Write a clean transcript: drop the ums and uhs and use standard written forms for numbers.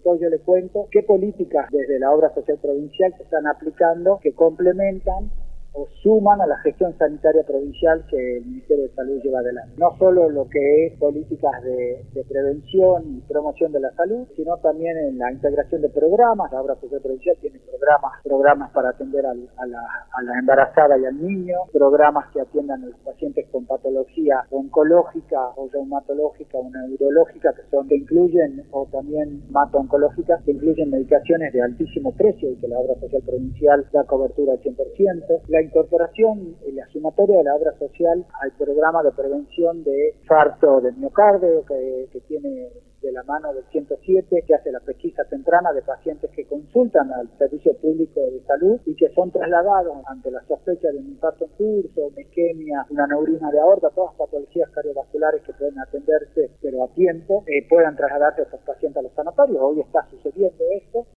después yo le cuento qué políticas desde la obra social provincial se están aplicando que complementan o suman a la gestión sanitaria provincial que el Ministerio de Salud lleva adelante. No solo lo que es políticas de prevención y promoción de la salud, sino también en la integración de programas. La obra social provincial tiene programas para atender a la embarazada y al niño, programas que atiendan a los pacientes con patología oncológica o reumatológica o neurológica, que incluyen, o también oncológicas, que incluyen medicaciones de altísimo precio y que la obra social provincial da cobertura al 100%. La incorporación y la sumatoria de la obra social al programa de prevención de infarto del miocardio que tiene de la mano del 107, que hace la pesquisa temprana de pacientes que consultan al Servicio Público de Salud y que son trasladados ante la sospecha de un infarto en curso, una isquemia, una aneurisma de aorta, todas patologías cardiovasculares que pueden atenderse pero a tiempo, puedan trasladarse a estos pacientes a los sanatorios. Hoy está sucediendo esto.